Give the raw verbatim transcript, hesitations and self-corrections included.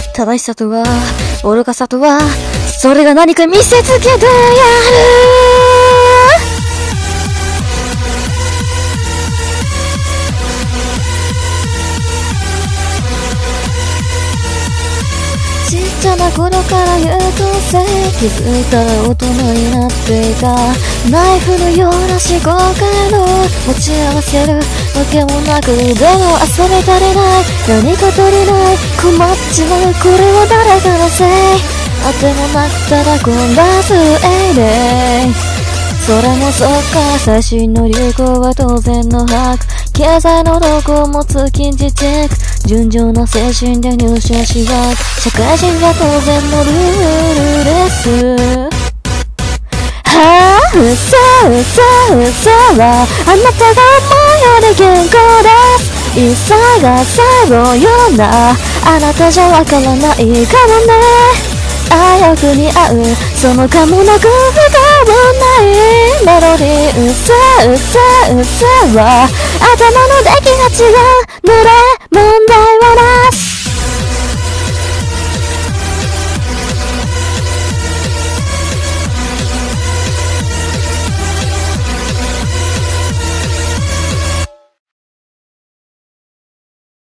正しさとは愚かさとはそれが何か見せつけてやる。ちっちゃな頃から優等生、気づいたら大人になっていた。ナイフのような思考回路持ち合わせるわけもなく、でも遊び足りない、何か足りない、困っちまう、これは誰かのせい。あてもなくただ混乱するエイデイ。それもそっか、最新の流行は当然の把握、経済の動向も通勤時チェック、純情な精神で入社しよう、社会人は当然のルールです。はぁ、うそうそうそはあなたが思うより健康です。一切が最後ようなあなたじゃわからないからね。あよく似合うそのかもなく不可ないメロディー。うそうそうそは頭の出来が違う濡れ物